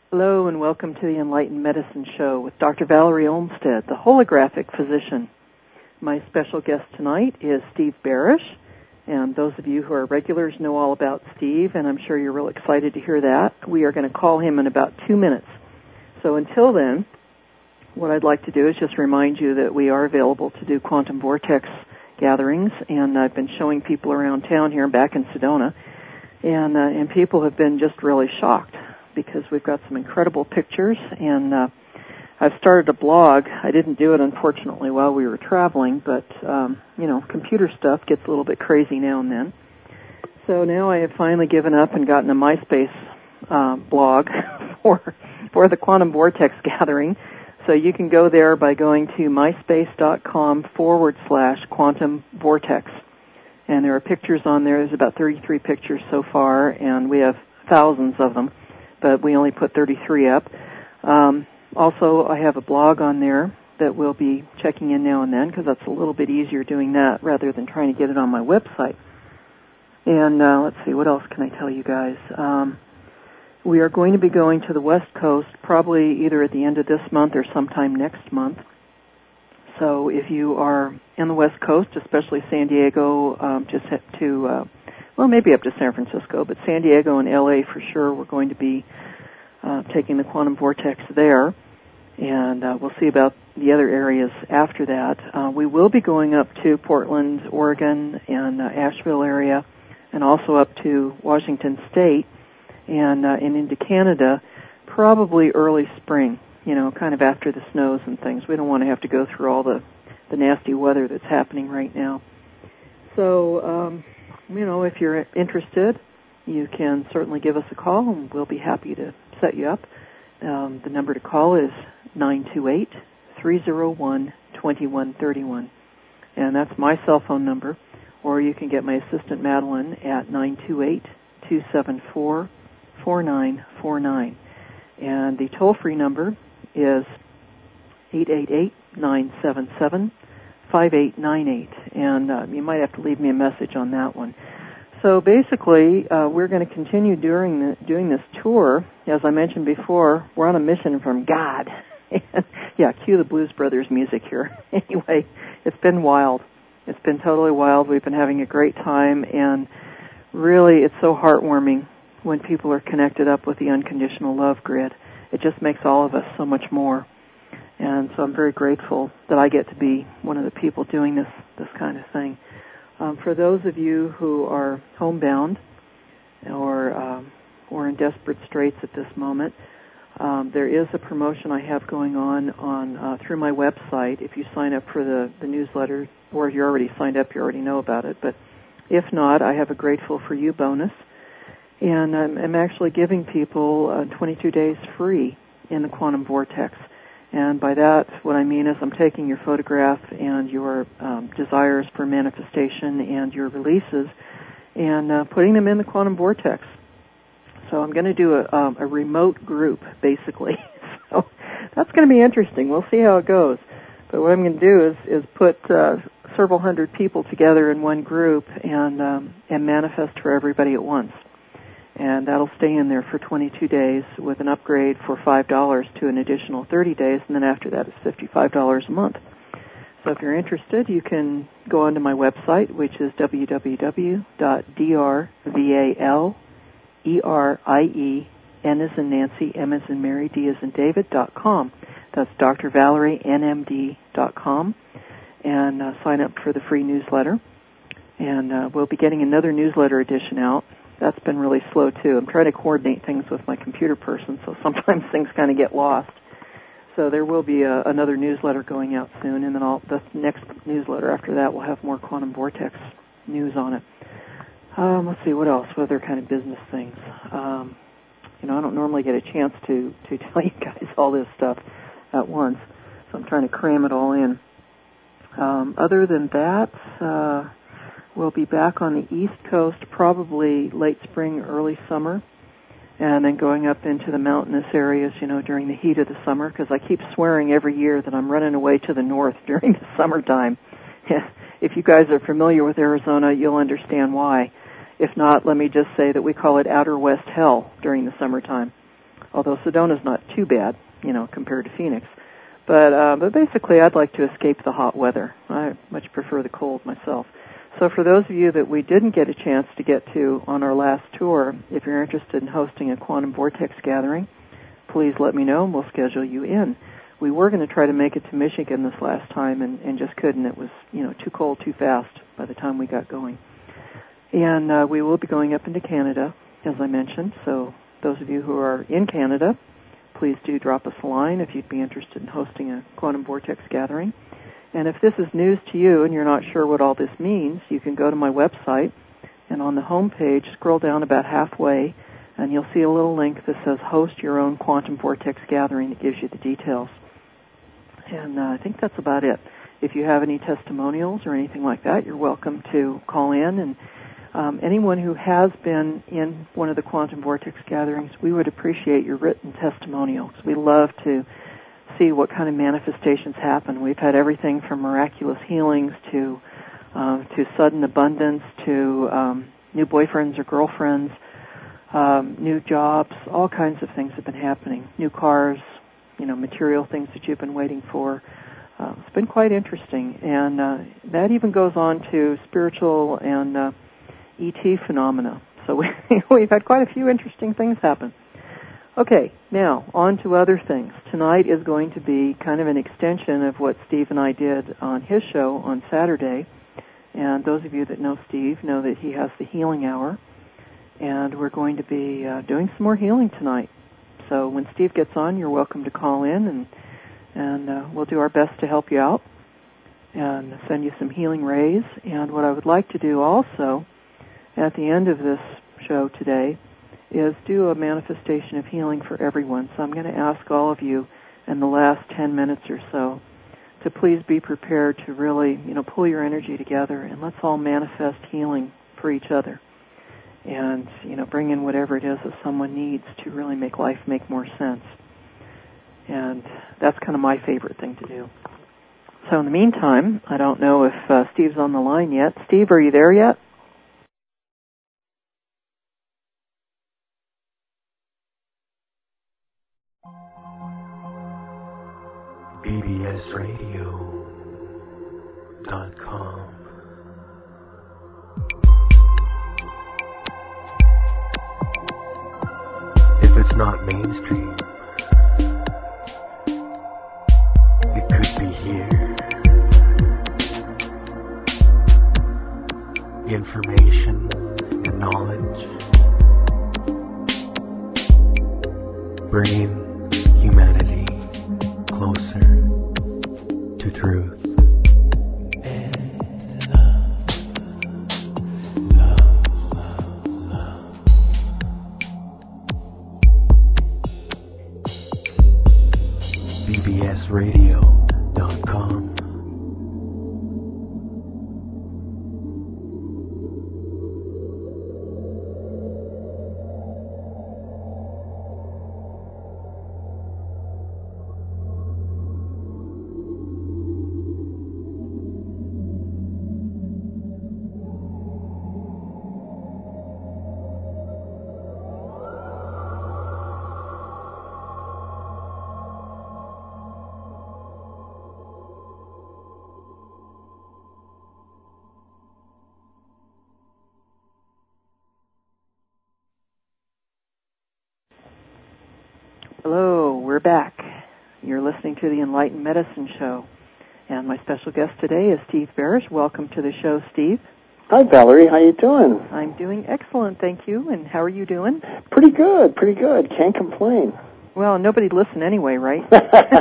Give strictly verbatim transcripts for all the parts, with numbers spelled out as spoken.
Hello and welcome to the Enlightened Medicine Show with Doctor Valerie Olmstead, the holographic physician. My special guest tonight is Steve Barish, and those of you who are regulars know all about Steve, and I'm sure you're real excited to hear that. We are going to call him in about two minutes. So until then, what I'd like to do is just remind you that we are available to do quantum vortex gatherings, and I've been showing people around town here back in Sedona, and, uh, and people have been just really shocked, because we've got some incredible pictures, and uh, I've started a blog. I didn't do it, unfortunately, while we were traveling, but, um, you know, computer stuff gets a little bit crazy now and then. So now I have finally given up and gotten a MySpace uh, blog for, for the Quantum Vortex Gathering. So you can go there by going to myspace.com forward slash quantum vortex. And there are pictures on there. There's about thirty-three pictures so far, and we have thousands of them, but we only put thirty-three up. Um, also, I have a blog on there that we'll be checking in now and then, because that's a little bit easier doing that rather than trying to get it on my website. And uh, let's see, what else can I tell you guys? Um, we are going to be going to the West Coast probably either at the end of this month or sometime next month. So if you are in the West Coast, especially San Diego, um, just to... Uh, well, maybe up to San Francisco, but San Diego and L A for sure, we're going to be uh, taking the quantum vortex there, and uh, we'll see about the other areas after that. Uh, we will be going up to Portland, Oregon, and uh, Asheville area, and also up to Washington State, and, uh, and into Canada, probably early spring, you know, kind of after the snows and things. We don't want to have to go through all the, the nasty weather that's happening right now. So, um, you know, if you're interested, you can certainly give us a call, and we'll be happy to set you up. Um, the number to call is nine two eight, three oh one, two one three one, and that's my cell phone number, or you can get my assistant, Madeline, at nine two eight, two seven four, four nine four nine. And the toll-free number is eight eight eight, nine seven seven, five eight nine eight, and uh, you might have to leave me a message on that one. So basically, uh, we're going to continue during the, doing this tour. As I mentioned before, we're on a mission from God. Yeah, cue the Blues Brothers music here. Anyway, it's been wild. It's been totally wild. We've been having a great time, and really it's so heartwarming when people are connected up with the unconditional love grid. It just makes all of us so much more. And so I'm very grateful that I get to be one of the people doing this, this kind of thing. Um, for those of you who are homebound or um, or in desperate straits at this moment, um, there is a promotion I have going on on uh, through my website. If you sign up for the, the newsletter, or if you're already signed up, you already know about it. But if not, I have a Grateful for You bonus, and I'm, I'm actually giving people uh, twenty-two days free in the Quantum Vortex. And by that, what I mean is I'm taking your photograph and your um, desires for manifestation and your releases and uh, putting them in the quantum vortex. So I'm going to do a, um, a remote group, basically. So that's going to be interesting. We'll see how it goes. But what I'm going to do is, is put uh, several hundred people together in one group and um, and manifest for everybody at once. And that'll stay in there for twenty-two days with an upgrade for five dollars to an additional thirty days, and then after that it's fifty-five dollars a month. So if you're interested, you can go onto my website, which is w w w dot d r val e r i e n as in Nancy, M as in Mary, D as in David, dot com. That's d r valerie n m d dot com, and uh, sign up for the free newsletter. And uh, we'll be getting another newsletter edition out. That's been really slow, too. I'm trying to coordinate things with my computer person, so sometimes things kind of get lost. So there will be a, another newsletter going out soon, and then I'll, the next newsletter after that will have more Quantum Vortex news on it. Um, let's see, what else? What other kind of business things? Um, you know, I don't normally get a chance to, to tell you guys all this stuff at once, so I'm trying to cram it all in. Um, other than that, uh, we'll be back on the East Coast probably late spring, early summer, and then going up into the mountainous areas, you know, during the heat of the summer, because I keep swearing every year that I'm running away to the north during the summertime. If you guys are familiar with Arizona, you'll understand why. If not, let me just say that we call it outer west hell during the summertime. although Sedona's not too bad, you know, compared to Phoenix. But uh, but basically, I'd like to escape the hot weather. I much prefer the cold myself. So for those of you that we didn't get a chance to get to on our last tour, if you're interested in hosting a Quantum Vortex gathering, please let me know and we'll schedule you in. We were going to try to make it to Michigan this last time and, and just couldn't. It was, you know, too cold, too fast by the time we got going. And uh, we will be going up into Canada, as I mentioned. So those of you who are in Canada, please do drop us a line if you'd be interested in hosting a Quantum Vortex gathering. And if this is news to you and you're not sure what all this means, you can go to my website and on the home page, scroll down about halfway, and you'll see a little link that says Host Your Own Quantum Vortex Gathering that gives you the details. And uh, I think that's about it. If you have any testimonials or anything like that, you're welcome to call in. And um, anyone who has been in one of the Quantum Vortex gatherings, we would appreciate your written testimonials. We love to see what kind of manifestations happen. We've had everything from miraculous healings to uh, to sudden abundance to um, new boyfriends or girlfriends, um, new jobs, all kinds of things have been happening. New cars, you know, material things that you've been waiting for. Uh, it's been quite interesting. And uh, that even goes on to spiritual and uh, E T phenomena. So we, we've had quite a few interesting things happen. Okay, now, on to other things. Tonight is going to be kind of an extension of what Steve and I did on his show on Saturday. And those of you that know Steve know that he has the healing hour. And we're going to be uh, doing some more healing tonight. So when Steve gets on, you're welcome to call in, and, and uh, we'll do our best to help you out and send you some healing rays. And what I would like to do also at the end of this show today is do a manifestation of healing for everyone. So I'm going to ask all of you in the last ten minutes or so to please be prepared to really, you know, pull your energy together and let's all manifest healing for each other. And, you know, bring in whatever it is that someone needs to really make life make more sense. And that's kind of my favorite thing to do. So in the meantime, I don't know if uh, Steve's on the line yet. Steve, are you there yet? B B S radio dot com. If it's not mainstream, it could be here. Information and knowledge, bringing humanity closer to truth. B B S radio dot com. Hello, we're back. You're listening to the Enlightened Medicine Show. And my special guest today is Steve Barish. Welcome to the show, Steve. Hi, Valerie. How you doing? I'm doing excellent, thank you. And how are you doing? Pretty good, pretty good. Can't complain. Well, nobody'd listen anyway, right?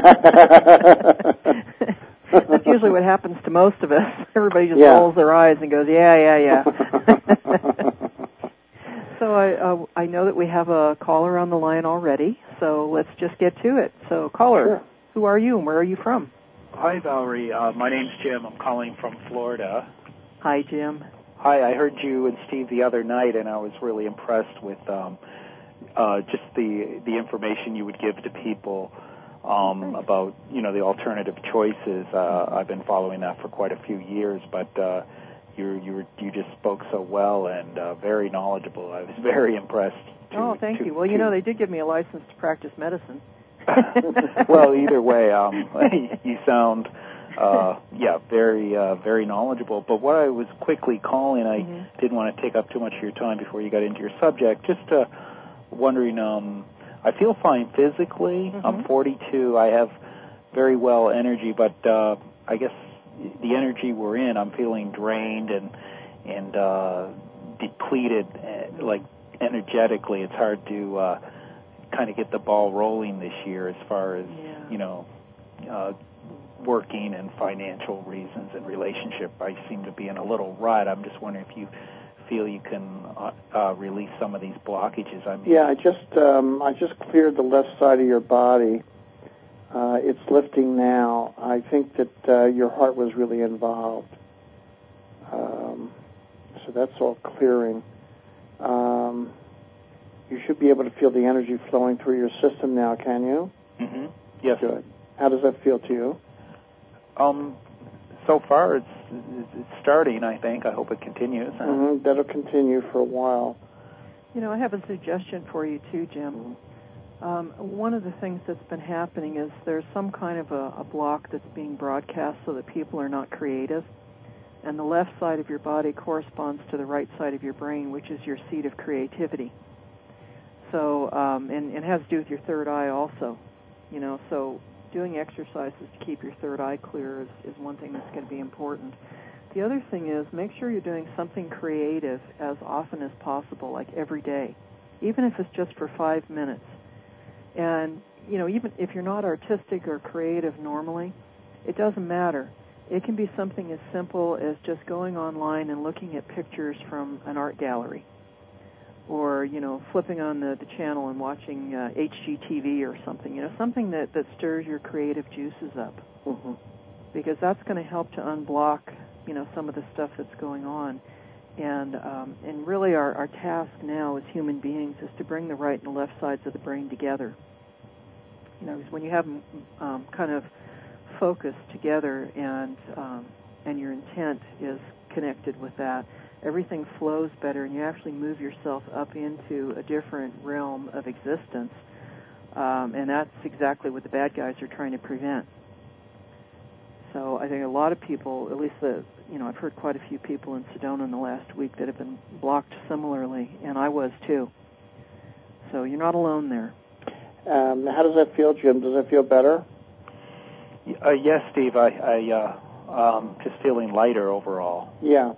That's usually what happens to most of us. Everybody just yeah. rolls their eyes and goes, yeah, yeah, yeah. So I uh, I know that we have a caller on the line already, so let's just get to it. So, caller, sure. Who are you and where are you from? Hi, Valerie. Uh, my name's Jim. I'm calling from Florida. Hi, Jim. Hi, I heard you and Steve the other night, and I was really impressed with um, uh, just the the information you would give to people um, about, you know, the alternative choices. Uh, I've been following that for quite a few years, but uh, you you you just spoke so well and uh, very knowledgeable. I was very impressed. To, oh, thank to, you. Well, to, you know, they did give me a license to practice medicine. Well, either way, um, you sound, uh, yeah, very, uh, very knowledgeable. But what I was quickly calling, I mm-hmm. didn't want to take up too much of your time before you got into your subject. Just uh, wondering, um, I feel fine physically. Mm-hmm. I'm forty-two. I have very well energy, but uh, I guess the energy we're in, I'm feeling drained and and uh, depleted, uh, like energetically. It's hard to uh, kind of get the ball rolling this year as far as, yeah. you know, uh, working and financial reasons and relationship. I seem to be in a little rut. I'm just wondering if you feel you can uh, uh, release some of these blockages. I mean, yeah, I just um, I just cleared the left side of your body. Uh, it's lifting now. I think that uh, your heart was really involved. Um, so that's all clearing. Um, you should be able to feel the energy flowing through your system now, can you? Mm-hmm. Yes. Good. How does that feel to you? Um, so far it's it's starting, I think. I hope it continues. Huh? Mm-hmm. That'll continue for a while. You know, I have a suggestion for you too, Jim. Um, one of the things that's been happening is there's some kind of a, a block that's being broadcast so that people are not creative. And the left side of your body corresponds to the right side of your brain, which is your seat of creativity. So, um, and, and it has to do with your third eye also. You know, so doing exercises to keep your third eye clear is, is one thing that's going to be important. The other thing is make sure you're doing something creative as often as possible, like every day, even if it's just for five minutes. And, you know, even if you're not artistic or creative normally, it doesn't matter. It can be something as simple as just going online and looking at pictures from an art gallery, or, you know, flipping on the, the channel and watching uh, H G T V or something, you know, something that, that stirs your creative juices up. Mm-hmm. Because that's going to help to unblock, you know, some of the stuff that's going on. And um, and really our, our task now as human beings is to bring the right and the left sides of the brain together. You know, because when you have them um, kind of focused together and um, and your intent is connected with that, everything flows better, and you actually move yourself up into a different realm of existence. Um, and that's exactly what the bad guys are trying to prevent. So I think a lot of people, at least the, you know, I've heard quite a few people in Sedona in the last week that have been blocked similarly, and I was too. So you're not alone there. Um, how does that feel, Jim? Does that feel better? Uh, yes, Steve. I, I uh, um, just feeling lighter overall. Yeah.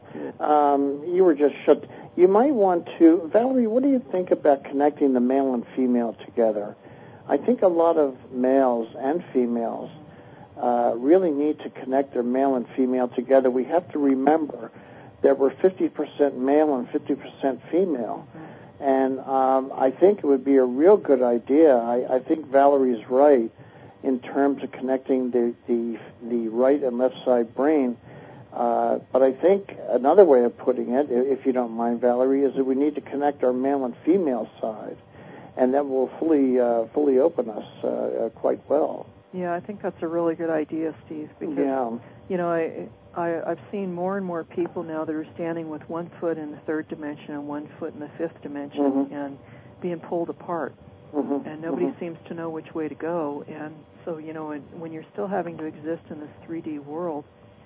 Um, you were just shut. You might want to, Valerie. What do you think about connecting the male and female together? I think a lot of males and females uh, really need to connect their male and female together. We have to remember that we're fifty percent male and fifty percent female. And um, I think it would be a real good idea. I, I think Valerie's right in terms of connecting the, the, the right and left side brain. Uh, but I think another way of putting it, if you don't mind, Valerie, is that we need to connect our male and female side, and that will fully uh, fully open us uh, uh, quite well. Yeah, I think that's a really good idea, Steve, because, yeah. you know, I, I, I've seen more and more people now that are standing with one foot in the third dimension and one foot in the fifth dimension mm-hmm. and being pulled apart. Mm-hmm. And nobody mm-hmm. seems to know which way to go. And so, you know, when you're still having to exist in this three D world,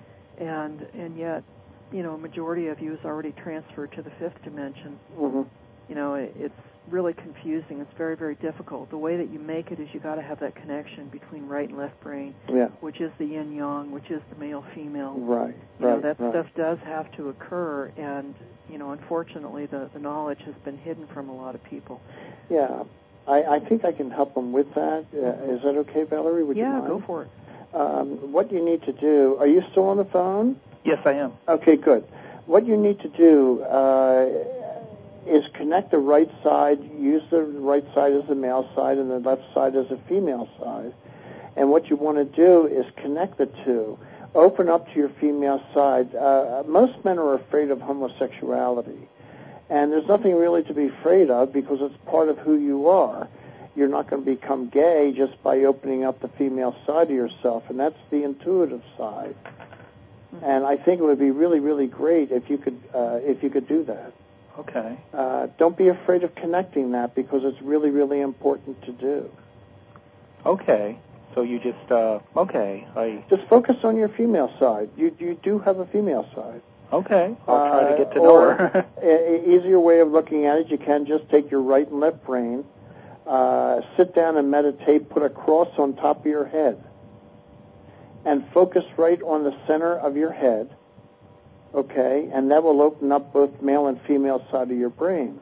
and and yet, you know, a majority of you is already transferred to the fifth dimension, mm-hmm. you know, it, it's really confusing. It's very, very difficult. The way that you make it is you got to have that connection between right and left brain, yeah. which is the yin-yang, which is the male-female. Right, you right, know, that right. stuff does have to occur, and, you know, unfortunately the, the knowledge has been hidden from a lot of people. Yeah. I, I think I can help them with that. Uh, is that okay, Valerie? Would yeah, you mind? go for it. Um, what you need to do, are you still on the phone? Yes, I am. Okay, good. What you need to do uh, is connect the right side, use the right side as the male side and the left side as the female side. And what you want to do is connect the two. Open up to your female side. Uh, most men are afraid of homosexuality. And there's nothing really to be afraid of because it's part of who you are. You're not going to become gay just by opening up the female side of yourself, and that's the intuitive side. Mm-hmm. And I think it would be really, really great if you could uh, if you could do that. Okay. Uh, don't be afraid of connecting that because it's really, really important to do. Okay. So you just, uh, okay. I Just focus on your female side. You you do have a female side. Okay. I'll try to get to uh, know her. An easier way of looking at it, you can just take your right and left brain, uh, sit down and meditate, put a cross on top of your head, and focus right on the center of your head, okay? And that will open up both male and female side of your brain.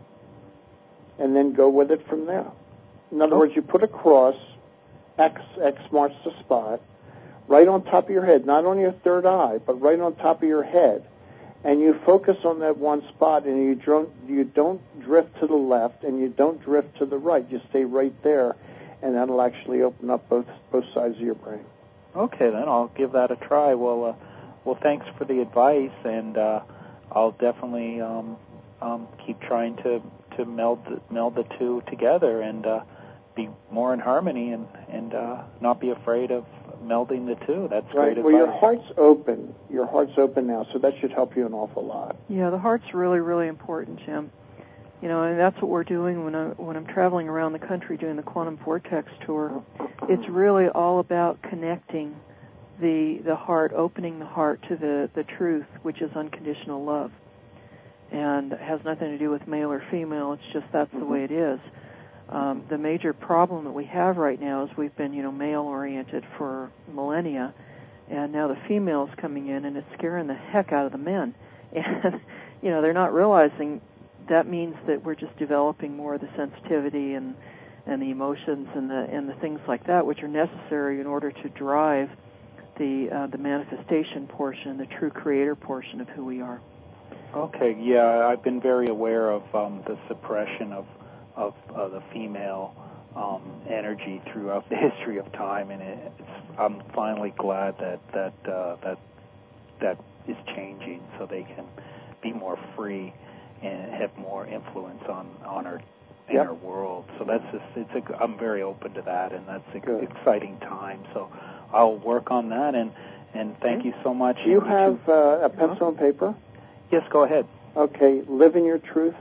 And then go with it from there. In other Oh. words, you put a cross, X, X marks the spot, right on top of your head, not on your third eye, but right on top of your head. And you focus on that one spot, and you don't, you don't drift to the left, and you don't drift to the right. You stay right there, and that'll actually open up both both sides of your brain. Okay, then I'll give that a try. Well, uh, well, thanks for the advice, and uh, I'll definitely um, um, keep trying to, to meld the, meld the two together and uh, be more in harmony, and and uh, not be afraid of melding the two. That's Right. great Well, advice. your heart's open. Your heart's open now, so that should help you an awful lot. Yeah, the heart's really, really important, Jim. You know, and that's what we're doing when I when I'm traveling around the country doing the Quantum Vortex tour. It's really all about connecting the the heart, opening the heart to the, the truth, which is unconditional love. And it has nothing to do with male or female. It's just that's the way it is. Um, the major problem that we have right now is we've been, you know, male-oriented for millennia, and now the female's coming in, and it's scaring the heck out of the men. And, you know, they're not realizing that means that we're just developing more of the sensitivity and, and the emotions and the and the things like that, which are necessary in order to drive the uh, the manifestation portion, the true creator portion of who we are. Okay, yeah, I've been very aware of um, the suppression of of uh, the female um, energy throughout the history of time, and it, it's, I'm finally glad that that uh, that that is changing, so they can be more free and have more influence on on our Yep. inner world. So that's just, it's a, I'm very open to that, and that's an Good. exciting time. So I'll work on that, and and thank you so much. Do you And have too. uh, a pencil and paper? Yes, go ahead. Okay, live in your truth,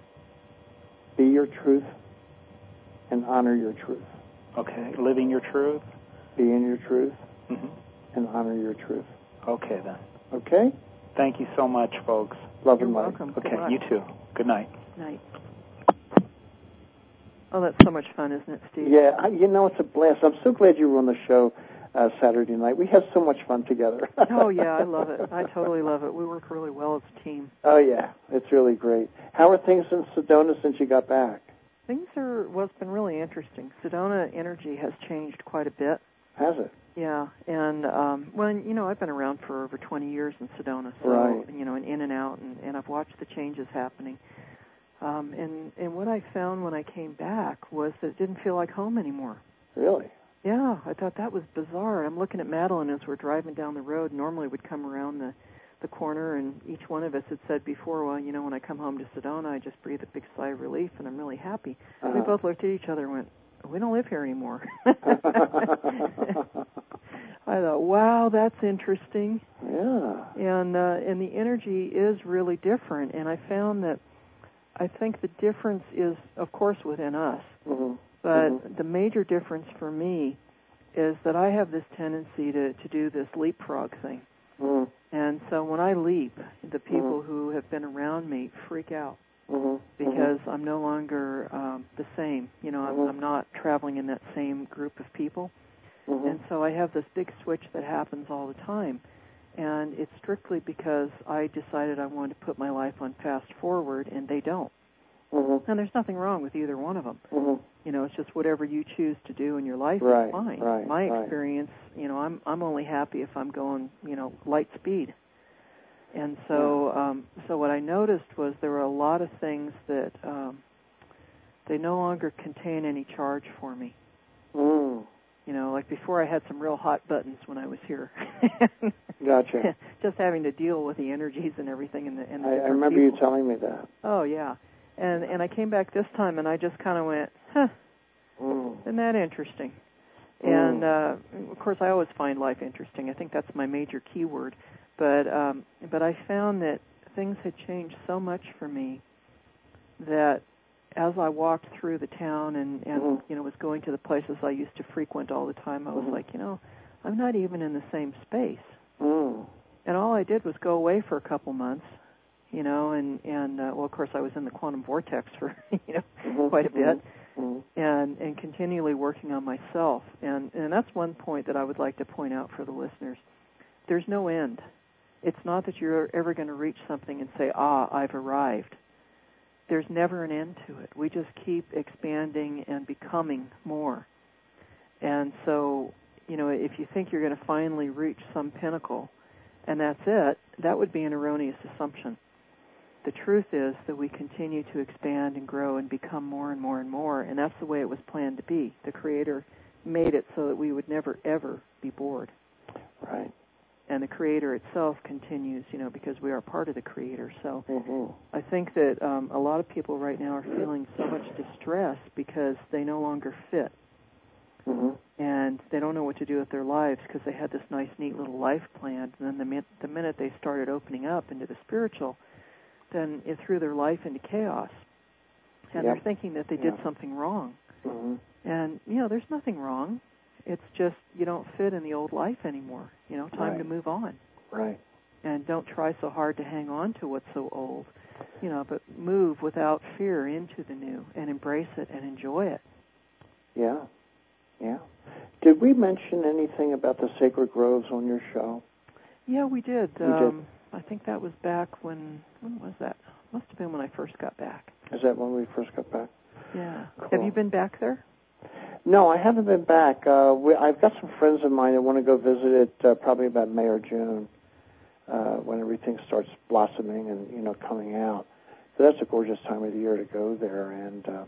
be your truth, and honor your truth. Okay, living your truth. Be in your truth, Mm-hmm. and honor your truth. Okay, then. Okay? Thank you so much, folks. Love You're and light. welcome. Good Okay, luck. you too. Good night. Night. Oh, that's so much fun, isn't it, Steve? Yeah, I, you know, it's a blast. I'm so glad you were on the show uh, Saturday night. We have so much fun together. Oh, yeah, I love it. I totally love it. We work really well as a team. Oh, yeah, it's really great. How are things in Sedona since you got back? Things are, well, it's been really interesting. Sedona energy has changed quite a bit. Has it? Yeah, and, um, well, you know, I've been around for over twenty years in Sedona, so, Right. you know, and in and out, and, and I've watched the changes happening. Um, and, and what I found when I came back was that it didn't feel like home anymore. Really? Yeah, I thought that was bizarre. I'm looking at Madeline as we're driving down the road. Normally we'd come around the, the corner, and each one of us had said before, well, you know, when I come home to Sedona, I just breathe a big sigh of relief, and I'm really happy. Uh-huh. We both looked at each other and went, we don't live here anymore. I thought, wow, that's interesting. Yeah. And uh, and the energy is really different. And I found that I think the difference is, of course, within us. Mm-hmm. But mm-hmm. the major difference for me is that I have this tendency to, to do this leapfrog thing. Mm-hmm. And so when I leap, the people mm-hmm. who have been around me freak out. Mm-hmm. Because mm-hmm. I'm no longer um, the same. You know, I'm, mm-hmm. I'm not traveling in that same group of people. Mm-hmm. And so I have this big switch that happens all the time. And it's strictly because I decided I wanted to put my life on fast forward, and they don't. Mm-hmm. And there's nothing wrong with either one of them. Mm-hmm. You know, it's just whatever you choose to do in your life right, is fine. right, My right. experience, you know, I'm I'm only happy if I'm going, you know, light speed. And so, um, so what I noticed was there were a lot of things that um, they no longer contain any charge for me. Mm. You know, like before I had some real hot buttons when I was here. Gotcha. Just having to deal with the energies and everything. And the, and the I, I different remember people. you telling me that. Oh, yeah. And and I came back this time and I just kind of went, huh, Mm. isn't that interesting? Mm. And, uh, of course, I always find life interesting. I think that's my major keyword. But um, but I found that things had changed so much for me that as I walked through the town and, and Mhm. you know, was going to the places I used to frequent all the time, I was Mhm. like, you know, I'm not even in the same space. Mm. And all I did was go away for a couple months, you know, and, and uh, well, of course, I was in the quantum vortex for, you know, Mhm. quite a bit, Mhm. and, and continually working on myself. And, and that's one point that I would like to point out for the listeners. There's no end. It's not that you're ever going to reach something and say, ah, I've arrived. There's never an end to it. We just keep expanding and becoming more. And so, you know, if you think you're going to finally reach some pinnacle, and that's it, that would be an erroneous assumption. The truth is that we continue to expand and grow and become more and more and more, and that's the way it was planned to be. The Creator made it so that we would never, ever be bored. Right. And the Creator itself continues, you know, because we are part of the Creator. So Mm-hmm. I think that um, a lot of people right now are feeling so much distress because they no longer fit. Mm-hmm. And they don't know what to do with their lives because they had this nice, neat little life planned. And then the, min- the minute they started opening up into the spiritual, then it threw their life into chaos. And Yep. they're thinking that they did Yep. something wrong. Mm-hmm. And, you know, there's nothing wrong. It's just you don't fit in the old life anymore. You know, time Right. to move on. Right. And don't try so hard to hang on to what's so old. You know, but move without fear into the new and embrace it and enjoy it. Yeah. Yeah. Did we mention anything about the sacred groves on your show? Yeah, we did. We um, did. I think that was back when, when was that? Must have been when I first got back. Is that when we first got back? Yeah. Cool. Have you been back there? No, I haven't been back. Uh, we, I've got some friends of mine that want to go visit it uh, probably about May or June uh, when everything starts blossoming and, you know, coming out. So that's a gorgeous time of the year to go there. And uh,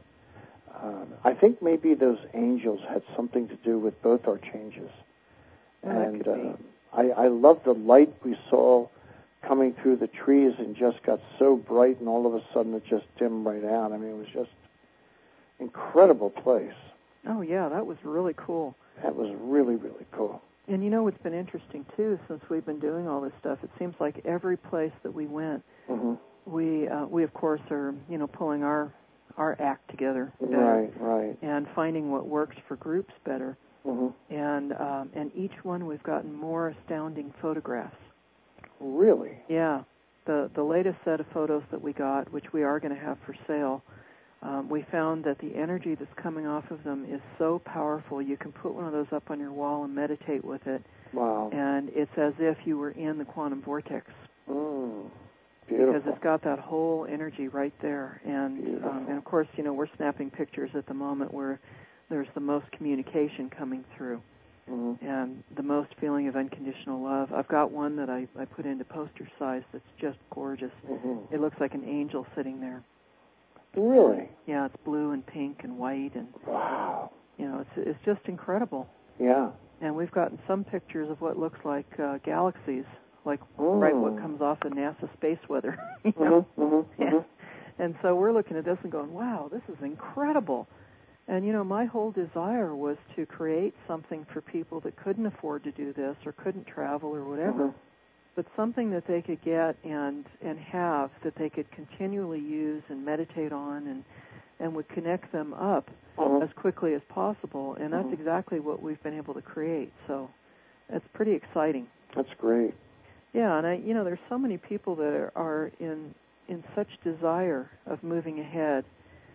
uh, I think maybe those angels had something to do with both our changes. Well, that and could uh, be. I, I love the light we saw coming through the trees and just got so bright, and all of a sudden it just dimmed right out. I mean, it was just incredible place. Oh, yeah, that was really cool. That was really, really cool. And you know what's been interesting, too, since we've been doing all this stuff, it seems like every place that we went, Mm-hmm. we, uh, we of course, are, you know, pulling our, our act together better Right, right. and finding what works for groups better. Mm-hmm. And um, and each one we've gotten more astounding photographs. Really? Yeah. The, the latest set of photos that we got, which we are going to have for sale, Um, we found that the energy that's coming off of them is so powerful. You can put one of those up on your wall and meditate with it. Wow. And it's as if you were in the quantum vortex. Mm. Beautiful. Because it's got that whole energy right there. And, um, and of course, you know, we're snapping pictures at the moment where there's the most communication coming through. Mm-hmm. And the most feeling of unconditional love. I've got one that I, I put into poster size that's just gorgeous. Mm-hmm. It looks like an angel sitting there. Really? Yeah, it's blue and pink and white, and wow. You know, it's it's just incredible. Yeah. And we've gotten some pictures of what looks like uh, galaxies, like mm. right what comes off of NASA space weather. You know? Mm-hmm, mm-hmm, Yeah. mm-hmm. And so we're looking at this and going, wow, this is incredible. And, you know, my whole desire was to create something for people that couldn't afford to do this or couldn't travel or whatever, Mm-hmm. but something that they could get and and have that they could continually use and meditate on and, and would connect them up Mm-hmm. as quickly as possible. And that's Mm-hmm. exactly what we've been able to create. So it's pretty exciting. That's great. Yeah, and I, you know, there's so many people that are, are in in such desire of moving ahead,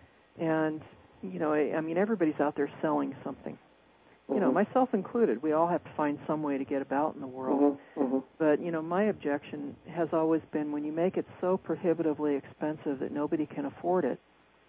and you know, I, I mean, everybody's out there selling something. You know, Mm-hmm. myself included. We all have to find some way to get about in the world. Mm-hmm. Mm-hmm. But you know, my objection has always been when you make it so prohibitively expensive that nobody can afford it,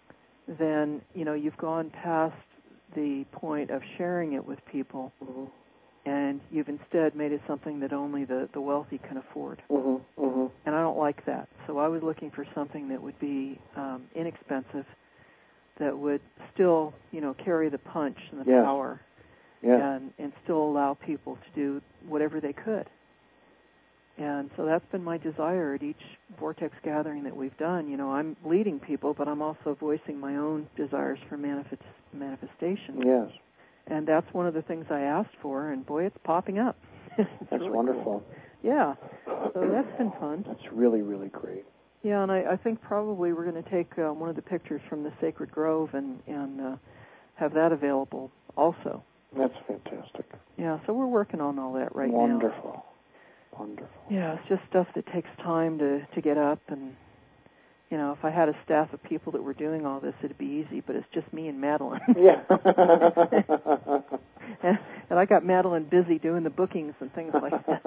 then you know you've gone past the point of sharing it with people. Mm-hmm. And you've instead made it something that only the, the wealthy can afford. Mm-hmm. Mm-hmm. And I don't like that. So I was looking for something that would be um, inexpensive, that would still, you know, carry the punch and the Yes. power, Yeah. and, and still allow people to do whatever they could. And so that's been my desire at each Vortex gathering that we've done. You know, I'm leading people, but I'm also voicing my own desires for manifest, manifestation. Yes. And that's one of the things I asked for, and boy, it's popping up. It's That's really wonderful. cool. Yeah. So that's been fun. That's really, really great. Yeah, and I, I think probably we're going to take uh, one of the pictures from the Sacred Grove and, and uh, have that available also. That's fantastic. Yeah, so we're working on all that right Wonderful. now. Wonderful. Wonderful. Yeah, it's just stuff that takes time to, to get up. And, you know, if I had a staff of people that were doing all this, it'd be easy, but it's just me and Madeline. Yeah. and, and I got Madeline busy doing the bookings and things like that.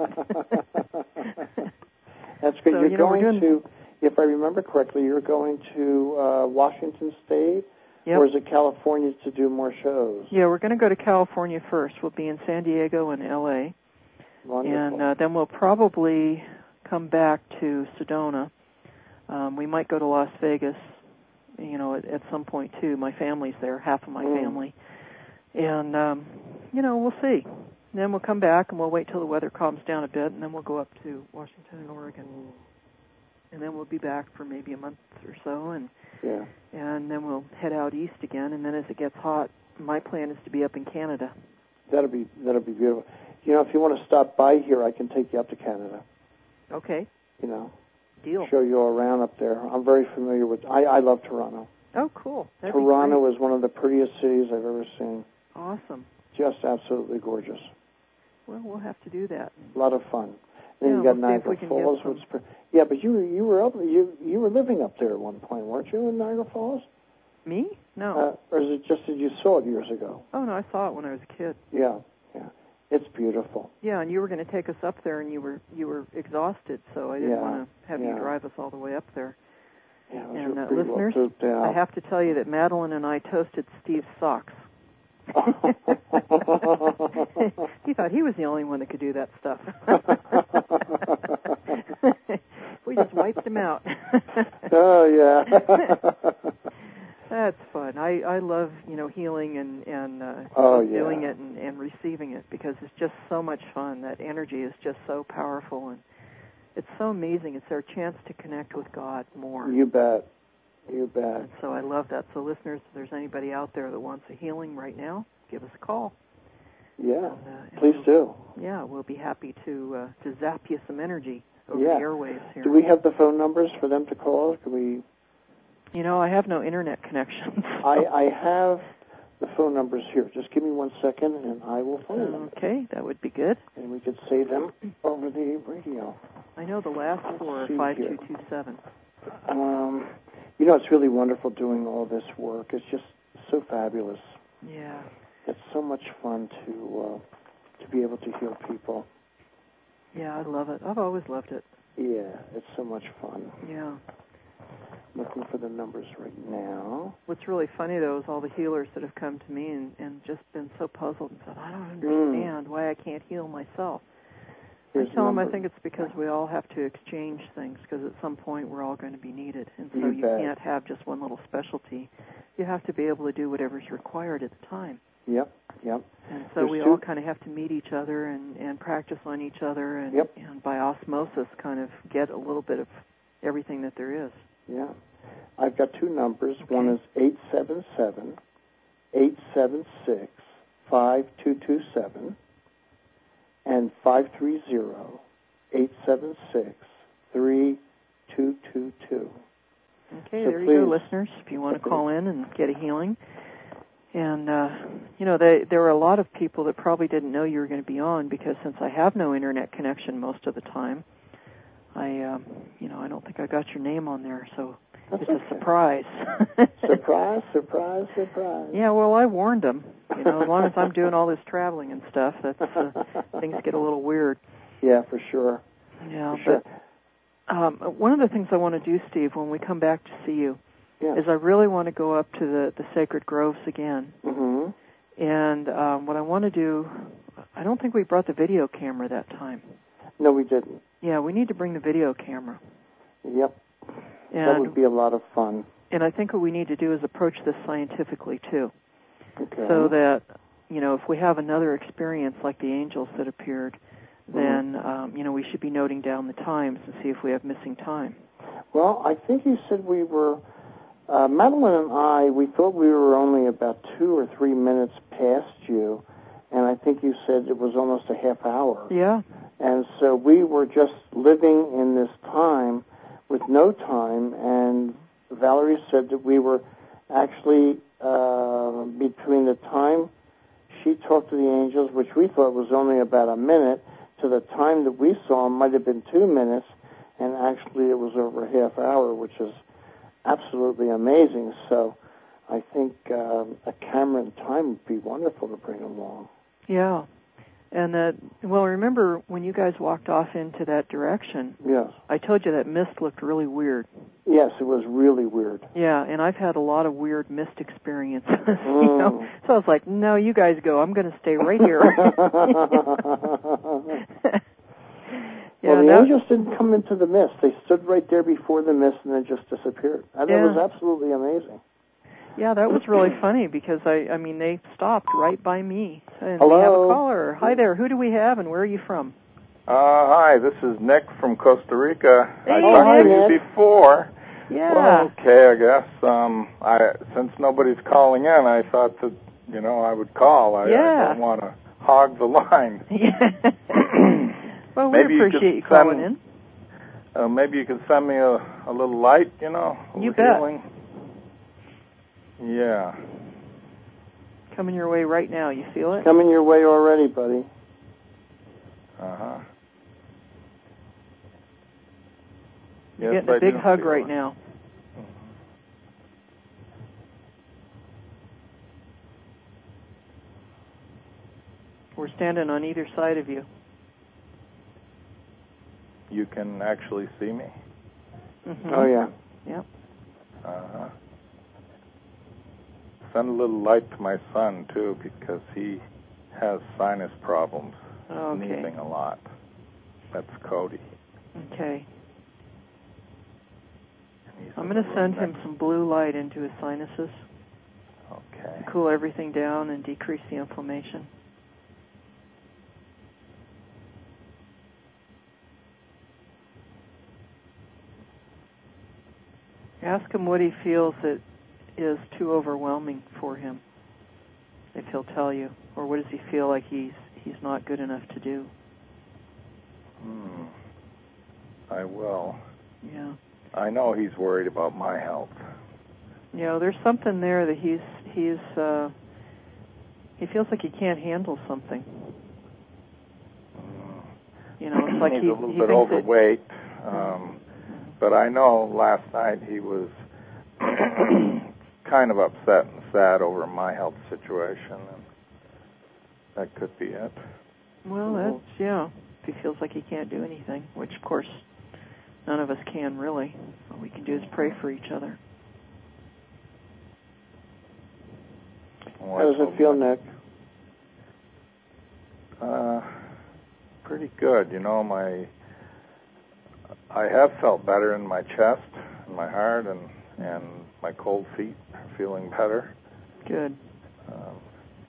That's good. So, you're you know, going doing... to, if I remember correctly, you're going to uh, Washington State? Yep. Or is it California to do more shows? Yeah, we're going to go to California first. We'll be in San Diego and L A Wonderful. And uh, then we'll probably come back to Sedona. Um, we might go to Las Vegas, you know, at, at some point, too. My family's there, half of my mm. family. And, um, you know, we'll see. And then we'll come back, and we'll wait till the weather calms down a bit, and then we'll go up to Washington and Oregon. And then we'll be back for maybe a month or so, and yeah. and then we'll head out east again. And then as it gets hot, my plan is to be up in Canada. That'll be that'll be beautiful. You know, if you want to stop by here, I can take you up to Canada. Okay. You know, deal. Show you all around up there. I'm very familiar with. I, I love Toronto. Oh, cool. That'd Toronto is one of the prettiest cities I've ever seen. Awesome. Just absolutely gorgeous. Well, we'll have to do that. A lot of fun. Then yeah, you got we'll Niagara Falls. Which, yeah, but you you were up you you were living up there at one point, weren't you, in Niagara Falls? Me? No. Uh, or is it just that you saw it years ago? Oh no, I saw it when I was a kid. Yeah, yeah. It's beautiful. Yeah, and you were going to take us up there, and you were you were exhausted, so I didn't yeah, want to have yeah. you drive us all the way up there. Yeah, and uh, well listeners, well I have to tell you that Madeline and I toasted Steve's socks. He thought he was the only one that could do that stuff. We just wiped him out. Oh yeah. That's fun. I, I love, you know, healing and, and uh, oh, yeah. doing it and, and receiving it because it's just so much fun. That energy is just so powerful, and it's so amazing. It's our chance to connect with God more. You bet. You bet. And so I love that. So listeners, if there's anybody out there that wants a healing right now, give us a call. Yeah, and, uh, and please we'll, do. Yeah, we'll be happy to uh, to zap you some energy over yeah. the airwaves here. Do we have the phone numbers for them to call? Can we... You know, I have no internet connection. So. I, I have the phone numbers here. Just give me one second, and I will phone them. Okay, that would be good. And we could say them over the radio. I know the last four are five two two seven. Um, you know, it's really wonderful doing all this work. It's just so fabulous. Yeah. It's so much fun to uh, to be able to heal people. Yeah, I love it. I've always loved it. Yeah, it's so much fun. Yeah. Looking for the numbers right now. What's really funny, though, is all the healers that have come to me and, and just been so puzzled and said, I don't understand mm. why I can't heal myself. Here's I tell them number. I think it's because we all have to exchange things because at some point we're all going to be needed. And so you, you bet. can't have just one little specialty. You have to be able to do whatever's required at the time. Yep, yep. And so There's we two. all kind of have to meet each other and, and practice on each other and, yep. and by osmosis kind of get a little bit of everything that there is. Yeah. I've got two numbers. Okay. One is eight seven seven, eight seven six, five two two seven and five three zero, eight seven six, three two two two. Okay, so there please, you go, listeners, if you want to call in and get a healing. And, uh, you know, they, there were a lot of people that probably didn't know you were going to be on because since I have no internet connection most of the time, I, um, you know, I don't think I got your name on there, so That's it's okay. a surprise. Surprise, surprise, surprise. Yeah, well, I warned them. You know, as long as I'm doing all this traveling and stuff, that's uh, things get a little weird. Yeah, for sure. Yeah, for sure. but um, one of the things I want to do, Steve, when we come back to see you, yeah. is I really want to go up to the, the Sacred Groves again. Mm-hmm. And um, what I want to do, I don't think we brought the video camera that time. No, we didn't. Yeah, we need to bring the video camera. Yep. And, that would be a lot of fun. And I think what we need to do is approach this scientifically, too. Okay. So that, you know, if we have another experience like the angels that appeared, then, mm-hmm. um, you know, we should be noting down the times and see if we have missing time. Well, I think you said we were, uh, Madeline and I, we thought we were only about two or three minutes past you, and I think you said it was almost a half hour. Yeah. And so we were just living in this time with no time, and Valerie said that we were actually uh, between the time she talked to the angels, which we thought was only about a minute, to the time that we saw them might have been two minutes, and actually it was over a half hour, which is absolutely amazing. So I think um, a camera in time would be wonderful to bring along. Yeah. And that, well, remember when you guys walked off into that direction, Yes. I told you that mist looked really weird. Yes, it was really weird. Yeah, and I've had a lot of weird mist experiences. Mm. You know? So I was like, no, you guys go. I'm going to stay right here. Yeah, well, the that, angels didn't come into the mist. They stood right there before the mist and then just disappeared. And yeah. It was absolutely amazing. Yeah, that was really funny because, I, I mean, they stopped right by me. And Hello? we have a caller. Hi there. Who do we have and where are you from? Uh, hi, this is Nick from Costa Rica. Hey, I talked to Nick. you before. Yeah. Well, okay, I guess. Um, I since nobody's calling in, I thought that, you know, I would call. I, Yeah. I don't want to hog the line. Yeah. Well, we Maybe you appreciate could you calling send- in. Uh, maybe you could send me a, a little light, you know, a You little bet. healing. Yeah. Coming your way right now. You feel it? Coming your way already, buddy. Uh-huh. You're Yes, getting a I big do hug feel right it. now. We're standing on either side of you. You can actually see me? Mm-hmm. Oh, yeah. Yep. Uh-huh. Send a little light to my son, too, because he has sinus problems, Okay. sneezing a lot. That's Cody. Okay. He's I'm in going the to send room him next- some blue light into his sinuses, Okay. cool everything down and decrease the inflammation. Ask him what he feels that is too overwhelming for him, if he'll tell you. Or what does he feel like he's he's not good enough to do? Hmm. I will. Yeah. I know he's worried about my health. You know, there's something there that he's he's uh, he feels like he can't handle something. Mm. You know, it's like he's he a little he bit thinks overweight. Um, but I know last night he was kind of upset and sad over my health situation, and that could be it. That, well, that's yeah. If he feels like he can't do anything, which of course none of us can really. All we can do is pray for each other. Well, How I does told it feel, him Nick? Uh, pretty good. You know, my I have felt better in my chest and my heart, and and my cold feet are feeling better. Good. Um,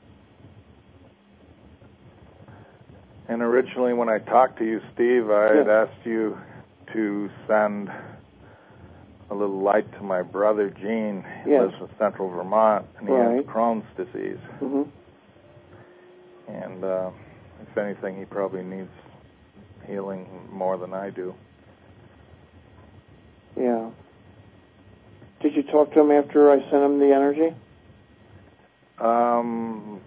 and originally, when I talked to you, Steve, I had Yeah. asked you to send a little light to my brother Gene. He Yes. lives in central Vermont, and he Right. has Crohn's disease. Mm-hmm. And uh, if anything, he probably needs healing more than I do. Yeah. Did you talk to him after I sent him the energy? Um,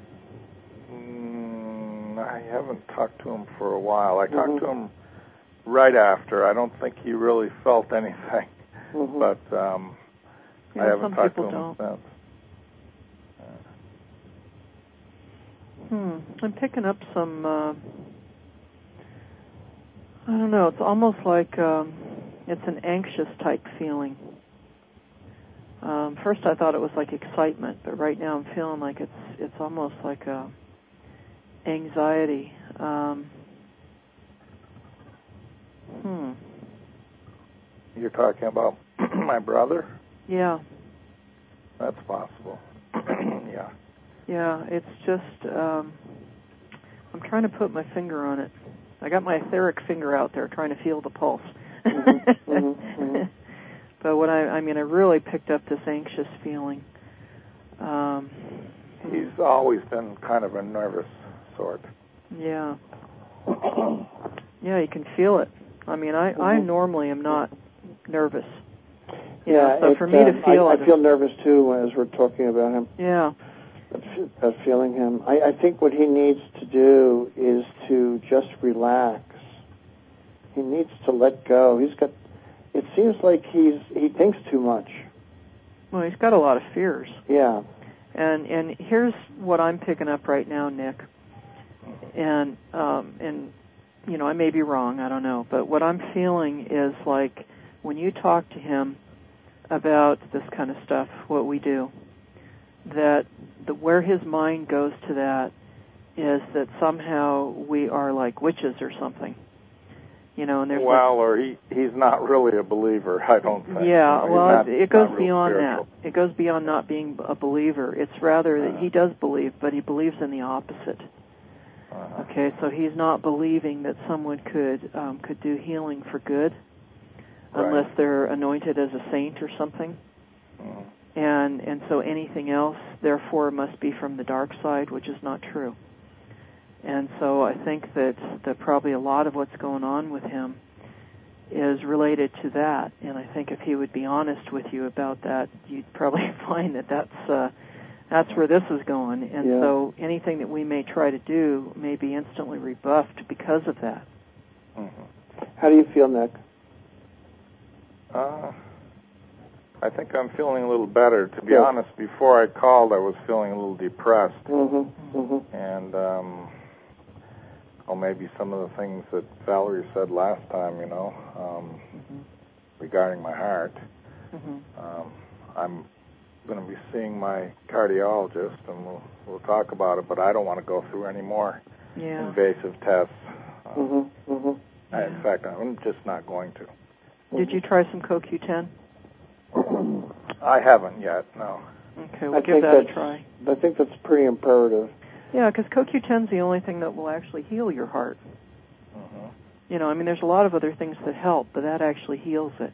mm, I haven't talked to him for a while. I talked Mm-hmm. to him right after. I don't think he really felt anything, Mm-hmm. but um, Yeah, I haven't some talked to people him don't. since. Hmm. I'm picking up some. Uh, I don't know. It's almost like um, it's an anxious type feeling. Um, first, I thought it was like excitement, but right now I'm feeling like it's it's almost like a anxiety. Um, hmm. You're talking about my brother? Yeah. That's possible. Yeah. Yeah. It's just. Um, I'm trying to put my finger on it. I got my etheric finger out there trying to feel the pulse. Mm-hmm, mm-hmm, mm-hmm. But what I, I mean, I really picked up this anxious feeling. Um, He's always been kind of a nervous sort. yeah. Yeah, you can feel it. I mean, I, I Mhm. normally am not nervous. You Yeah, know, so it, for me to um, feel I, it, I feel nervous too as we're talking about him. yeah, About feeling him. I, I think what he needs to do is to just relax. He needs to let go. He's got. It seems like he's he thinks too much. well, he's got a lot of fears. Yeah. And and here's what I'm picking up right now, Nick. And um, and you know, I may be wrong, I don't know, but what I'm feeling is like when you talk to him about this kind of stuff, what we do, that the, where his mind goes to that is that somehow we are like witches or something. You know, and there's well, like, or he he's not really a believer, I don't think. yeah, you know, well, not, it goes not beyond spiritual. that. It goes beyond not being a believer. It's rather that uh, he does believe, but he believes in the opposite. uh, Okay, so he's not believing that someone could um, could do healing for good, right. unless they're anointed as a saint or something. Mm. And and so anything else, therefore, must be from the dark side, which is not true. And so I think that, that probably a lot of what's going on with him is related to that. And I think if he would be honest with you about that, you'd probably find that that's, uh, that's where this is going. And Yeah. so anything that we may try to do may be instantly rebuffed because of that. Mm-hmm. How do you feel, Nick? Uh, I think I'm feeling a little better. To be Good. honest, before I called, I was feeling a little depressed. Mm-hmm. Mm-hmm. And, um, well, maybe some of the things that Valerie said last time, you know, um, Mm-hmm. regarding my heart. Mm-hmm. Um, I'm going to be seeing my cardiologist, and we'll, we'll talk about it, but I don't want to go through any more Yeah. invasive tests. Um, Mm-hmm. Mm-hmm. I, in fact, I'm just not going to. Did you try some C O Q ten? I haven't yet, no. Okay, we'll I give think that a that's, try. I think that's pretty imperative. Yeah, because C O Q ten is the only thing that will actually heal your heart. Mm-hmm. You know, I mean, there's a lot of other things that help, but that actually heals it.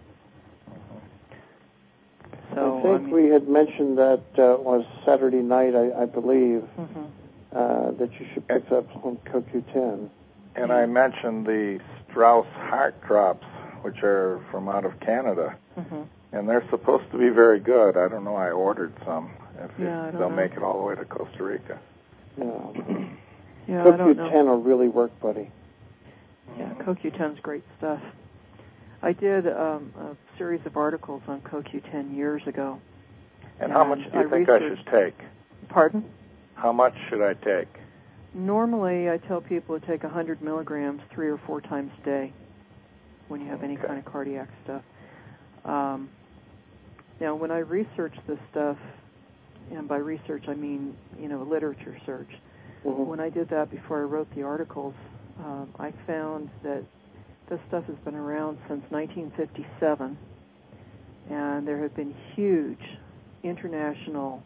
So I think I mean, we had mentioned that uh, was Saturday night, I, I believe, mm-hmm. uh, that you should pick up some C O Q ten. And I mentioned the Strauss heart drops, which are from out of Canada. Mm-hmm. And they're supposed to be very good. I don't know. I ordered some. If Yeah, I it, don't they'll know. make it all the way to Costa Rica. No. Yeah, C I O Q don't know. ten will really work, buddy. Yeah, C O Q ten is great stuff. I did um, a series of articles on C O Q ten years ago. And, and how much do you I think I researched- should take? Pardon? How much should I take? Normally, I tell people to take one hundred milligrams three or four times a day when you have any Okay. kind of cardiac stuff. Um, now, when I researched this stuff, and by research I mean, you know, literature search, Mm-hmm. when I did that before I wrote the articles, um, I found that this stuff has been around since nineteen fifty-seven, and there have been huge international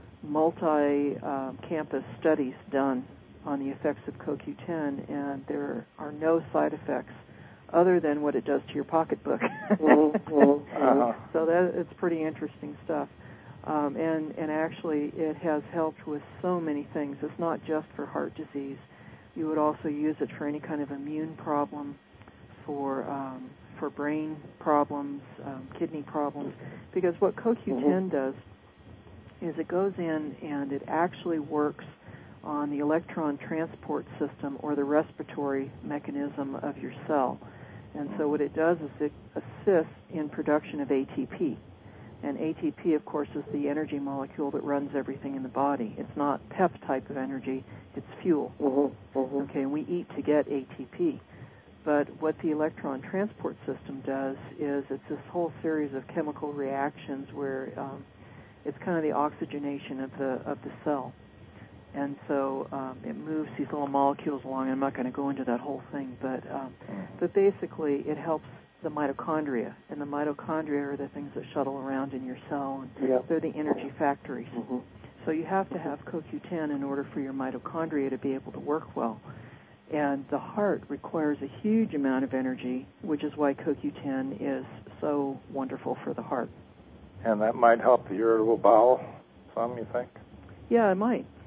multi-campus studies done on the effects of C O Q ten, and there are no side effects other than what it does to your pocketbook. Mm-hmm. Mm-hmm. Uh-huh. So that it's pretty interesting stuff. Um, and, and actually it has helped with so many things. It's not just for heart disease. You would also use it for any kind of immune problem, for um, for brain problems, um, kidney problems, because what C O Q ten Mm-hmm. does is it goes in and it actually works on the electron transport system or the respiratory mechanism of your cell. And so what it does is it assists in production of A T P. And A T P, of course, is the energy molecule that runs everything in the body. It's not P E P type of energy, it's fuel. Mm-hmm. Mm-hmm. Okay, and we eat to get A T P. But what the electron transport system does is it's this whole series of chemical reactions where um, it's kind of the oxygenation of the of the cell. And so um, it moves these little molecules along. I'm not going to go into that whole thing, but um, but basically it helps the mitochondria, and the mitochondria are the things that shuttle around in your cell, and Yeah. they're the energy factories. Mm-hmm. So you have to have C O Q ten in order for your mitochondria to be able to work well. And the heart requires a huge amount of energy, which is why C O Q ten is so wonderful for the heart. And that might help the irritable bowel some, you think? Yeah, it might.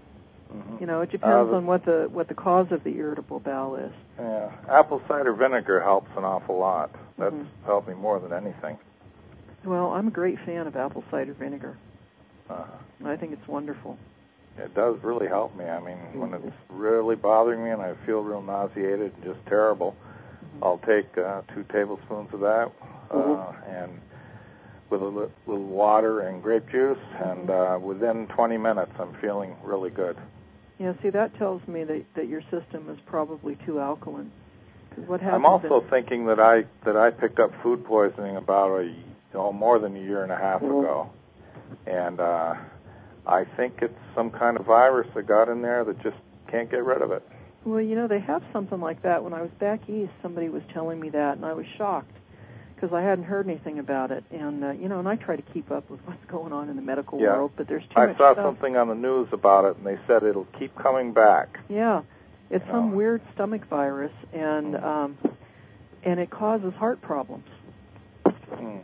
Mm-hmm. You know, it depends uh, the, on what the what the cause of the irritable bowel is. Yeah, apple cider vinegar helps an awful lot. That's mm-hmm. helped me more than anything. Well, I'm a great fan of apple cider vinegar. Uh, I think it's wonderful. It does really help me. I mean, mm-hmm. when it's really bothering me and I feel real nauseated and just terrible, mm-hmm. I'll take uh, two tablespoons of that uh, mm-hmm. and with a li- little water and grape juice, and uh, within twenty minutes I'm feeling really good. Yeah, see, that tells me that, that your system is probably too alkaline. 'Cause what happens I'm also in, thinking that I that I picked up food poisoning about a you know, more than a year and a half mm-hmm. ago, and uh, I think it's some kind of virus that got in there that just can't get rid of it. Well, you know, they have something like that. When I was back east, somebody was telling me that, and I was shocked because I hadn't heard anything about it. And, uh, you know, and I try to keep up with what's going on in the medical yeah. world, but there's too I much saw stuff. something on the news about it, and they said it'll keep coming back. Yeah. It's you some know. weird stomach virus, and mm. um, and it causes heart problems. Mm.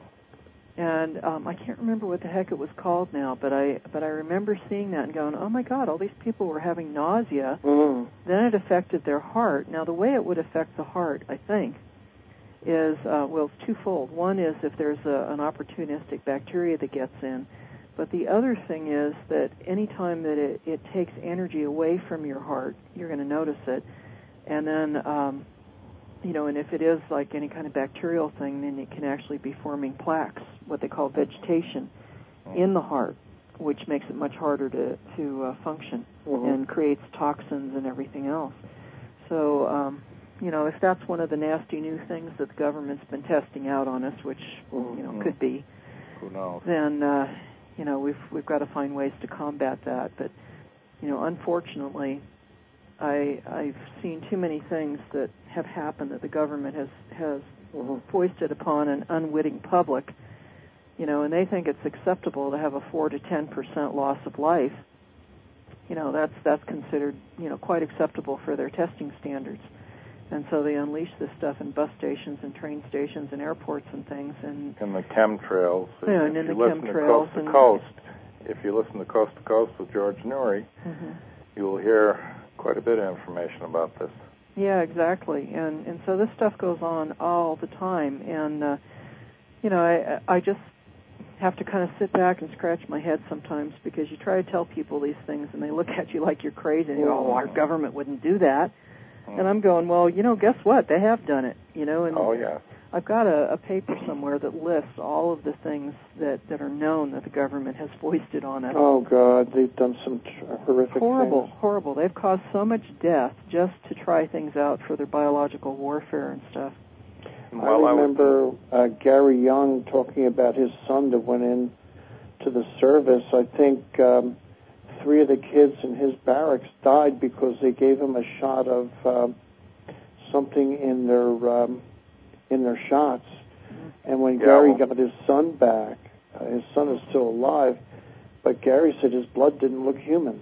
And um, I can't remember what the heck it was called now, but I but I remember seeing that and going, oh my God, all these people were having nausea. Mm. Then it affected their heart. Now the way it would affect the heart, I think, is, uh, well, it's twofold. One is if there's a, an opportunistic bacteria that gets in, but the other thing is that any time that it, it takes energy away from your heart, you're going to notice it. And then, um, you know, and if it is like any kind of bacterial thing, then it can actually be forming plaques, what they call vegetation, in the heart, which makes it much harder to, to uh, function mm-hmm. and creates toxins and everything else. So, um, you know, if that's one of the nasty new things that the government's been testing out on us, which, mm-hmm. you know, could be, who knows? Then, uh, you know, we've we've got to find ways to combat that. But, you know, unfortunately, I I've seen too many things that have happened that the government has has mm-hmm. foisted upon an unwitting public. You know, and they think it's acceptable to have a four to ten percent loss of life. You know, that's that's considered, you know, quite acceptable for their testing standards. And so they unleash this stuff in bus stations and train stations and airports and things. And in the chemtrails. Yeah, if and in you the listen chemtrails. to Coast to Coast, if you listen to Coast to Coast with George Noory, mm-hmm. you will hear quite a bit of information about this. Yeah, exactly. And and so this stuff goes on all the time. And, uh, you know, I, I just have to kind of sit back and scratch my head sometimes because you try to tell people these things and they look at you like you're crazy and you go, oh, our government wouldn't do that. Mm. And I'm going, well, you know, guess what? They have done it, you know. And oh, yeah. I've got a, a paper somewhere that lists all of the things that, that are known that the government has foisted on us. Oh, God, they've done some tr- horrific horrible, things. Horrible, They've caused so much death just to try things out for their biological warfare and stuff. Well, I remember uh, Gary Young talking about his son that went in to the service. I think um, three of the kids in his barracks died because they gave him a shot of uh, something in their um, in their shots. Mm-hmm. And when yeah, Gary well, got his son back, uh, his son is still alive, but Gary said his blood didn't look human.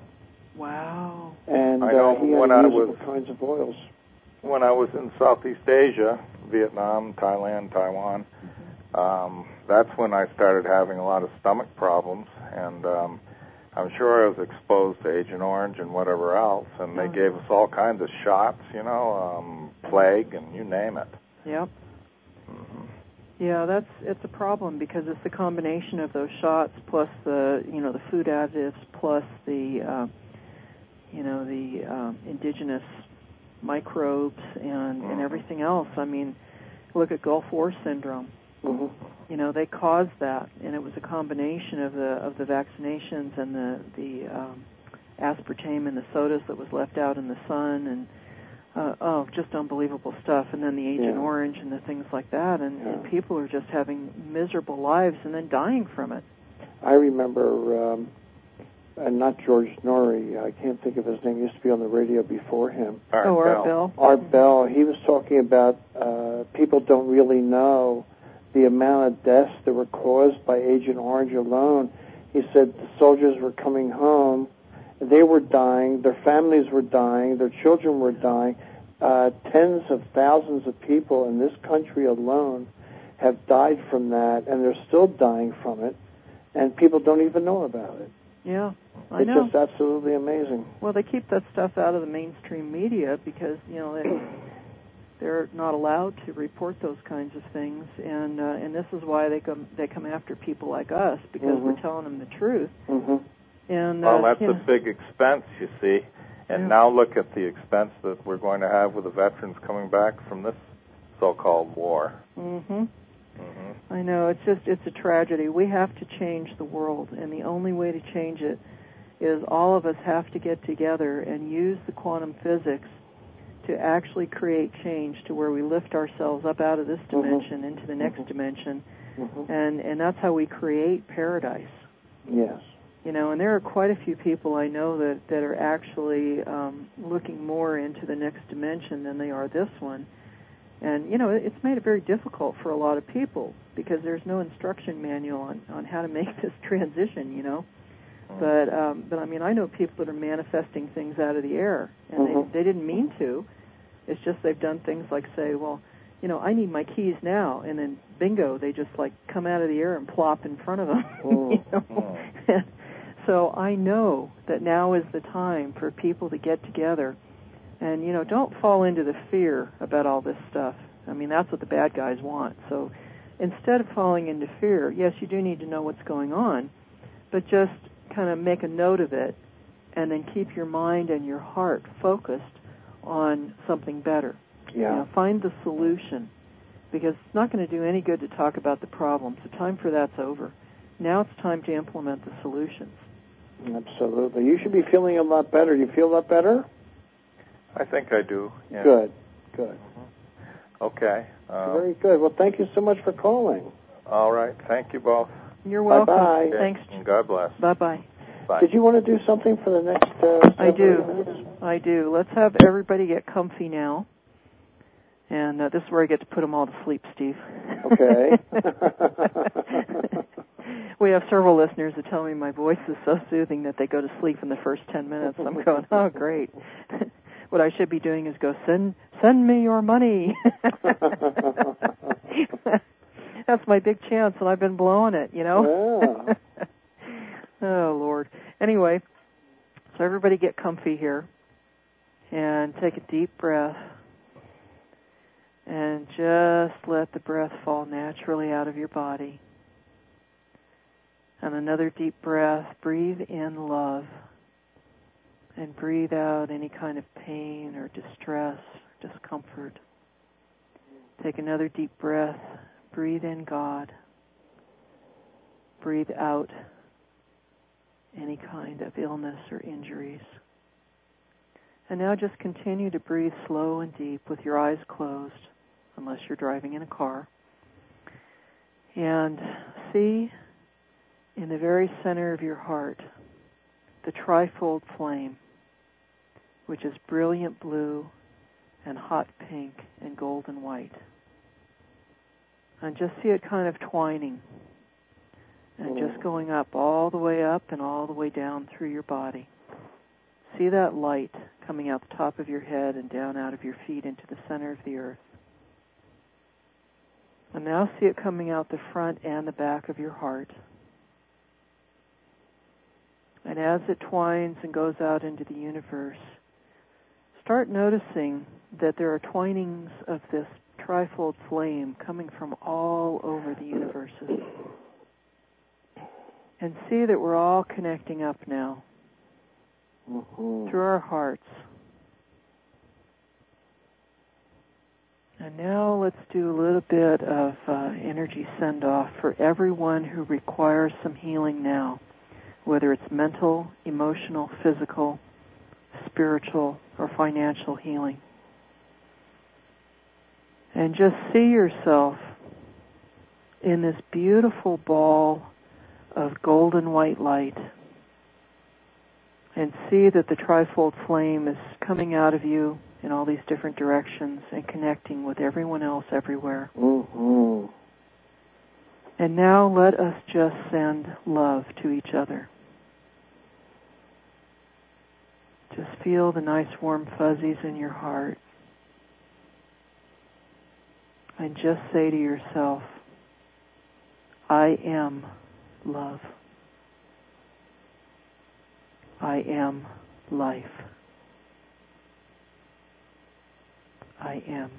Wow. And I know uh, he when had I to use was, all kinds of oils. When I was in Southeast Asia, Vietnam, Thailand, Taiwan, mm-hmm. um, that's when I started having a lot of stomach problems, and um, I'm sure I was exposed to Agent Orange and whatever else, and they oh. gave us all kinds of shots, you know, um, plague and you name it. Yep. Mm-hmm. Yeah, that's it's a problem because it's the combination of those shots plus the you know the food additives plus the uh, you know the um, indigenous microbes and, and everything else. I mean, look at Gulf War syndrome. Mm-hmm. You know, they caused that, and it was a combination of the of the vaccinations and the the um, aspartame in the sodas that was left out in the sun, and uh, oh, just unbelievable stuff. And then the Agent yeah. Orange and the things like that, and, yeah. and people are just having miserable lives and then dying from it. I remember. Um, And not George Noory, I can't think of his name. He used to be on the radio before him. Art oh, Bell. Art Bell. Art Bell. He was talking about uh, people don't really know the amount of deaths that were caused by Agent Orange alone. He said the soldiers were coming home, they were dying, their families were dying, their children were dying. Uh, tens of thousands of people in this country alone have died from that, and they're still dying from it, and people don't even know about it. Yeah, I it's know. just absolutely amazing. Well, they keep that stuff out of the mainstream media because, you know, they, they're not allowed to report those kinds of things, and uh, and this is why they come they come after people like us, because mm-hmm. we're telling them the truth. Mm-hmm. And well, uh, that's you a know, big expense, you see. And yeah. now look at the expense that we're going to have with the veterans coming back from this so-called war. Mm-hmm. Mm-hmm. I know, it's just, it's a tragedy. We have to change the world, and the only way to change it is all of us have to get together and use the quantum physics to actually create change to where we lift ourselves up out of this dimension mm-hmm. into the next mm-hmm. dimension, mm-hmm. and, and that's how we create paradise. Yes. You know, and there are quite a few people I know that, that are actually um, looking more into the next dimension than they are this one. And, you know, it's made it very difficult for a lot of people because there's no instruction manual on, on how to make this transition, you know. But, um, but I mean, I know people that are manifesting things out of the air, and mm-hmm. they, they didn't mean to. It's just they've done things like say, well, you know, I need my keys now, and then bingo, they just, like, come out of the air and plop in front of them, mm. you know. Mm. So I know that now is the time for people to get together. And, you know, don't fall into the fear about all this stuff. I mean, that's what the bad guys want. So instead of falling into fear, yes, you do need to know what's going on, but just kind of make a note of it and then keep your mind and your heart focused on something better. Yeah. You know, find the solution, because it's not going to do any good to talk about the problems. The time for that's over. Now it's time to implement the solutions. Absolutely. You should be feeling a lot better. You feel a lot better? I think I do. Yeah. Good, good. Mm-hmm. Okay. Um, Very good. Well, thank you so much for calling. All right. Thank you both. You're welcome. Bye-bye. Okay. Thanks. And God bless. Bye-bye. Bye. Did you want to do something for the next uh, I do. minutes? I do. Let's have everybody get comfy now. And uh, this is where I get to put them all to sleep, Steve. Okay. We have several listeners that tell me my voice is so soothing that they go to sleep in the first ten minutes. I'm going, oh, great. What I should be doing is go, send send me your money. That's my big chance, and I've been blowing it, you know? Yeah. Oh, Lord. Anyway, so everybody get comfy here and take a deep breath and just let the breath fall naturally out of your body. And another deep breath. Breathe in love and breathe out any kind of pain or distress, discomfort. Take another deep breath. Breathe in God. Breathe out any kind of illness or injuries. And now just continue to breathe slow and deep with your eyes closed, unless you're driving in a car. And see in the very center of your heart the trifold flame, which is brilliant blue and hot pink and golden white. And just see it kind of twining and just going up all the way up and all the way down through your body. See that light coming out the top of your head and down out of your feet into the center of the earth. And now see it coming out the front and the back of your heart. And as it twines and goes out into the universe, start noticing that there are twinings of this trifold flame coming from all over the universes. And see that we're all connecting up now mm-hmm. through our hearts. And now let's do a little bit of uh, energy send-off for everyone who requires some healing now, whether it's mental, emotional, physical, spiritual, or financial healing. And just see yourself in this beautiful ball of golden white light, and see that the trifold flame is coming out of you in all these different directions and connecting with everyone else everywhere. Mm-hmm. And now let us just send love to each other. Just feel the nice warm fuzzies in your heart. And just say to yourself, I am love. I am life. I am.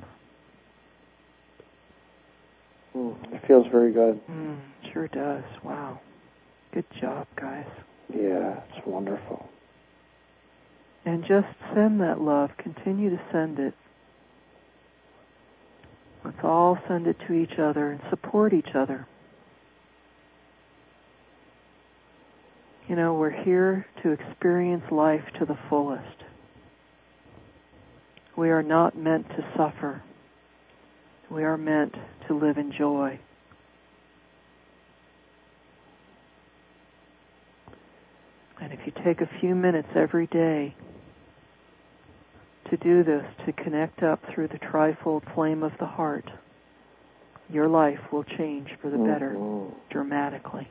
Mm, it feels very good. Mm, sure does. Wow. Good job, guys. Yeah, it's wonderful. And just send that love. Continue to send it. Let's all send it to each other and support each other. You know, we're here to experience life to the fullest. We are not meant to suffer. We are meant to live in joy. And if you take a few minutes every day to do this, to connect up through the trifold flame of the heart, your life will change for the better mm-hmm. dramatically.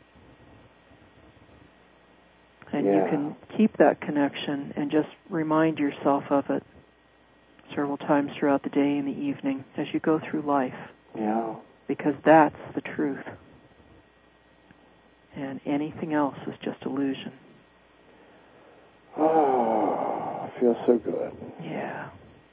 And yeah. you can keep that connection and just remind yourself of it several times throughout the day and the evening as you go through life. Yeah. Because that's the truth. And anything else is just illusion. Oh, it feels so good. Yeah.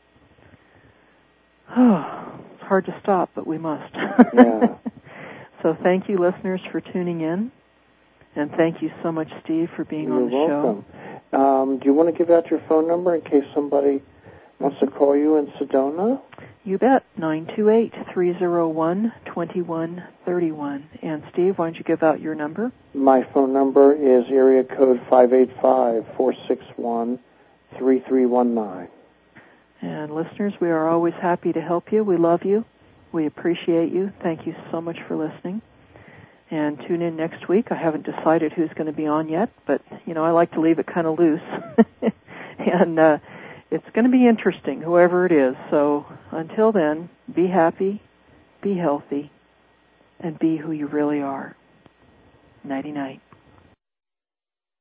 Oh, it's hard to stop, but we must. Yeah. So thank you, listeners, for tuning in. And thank you so much, Steve, for being You're on the welcome. show. Um, do you want to give out your phone number in case somebody wants to call you in Sedona? You bet. nine two eight, three oh one, two one three one. And Steve, why don't you give out your number? My phone number is area code five eight five, four six one, three three one nine. And listeners, we are always happy to help you. We love you. We appreciate you. Thank you so much for listening. And tune in next week. I haven't decided who's going to be on yet, but, you know, I like to leave it kind of loose. and uh, it's going to be interesting, whoever it is. So until then, be happy, be healthy, and be who you really are. Nighty-night.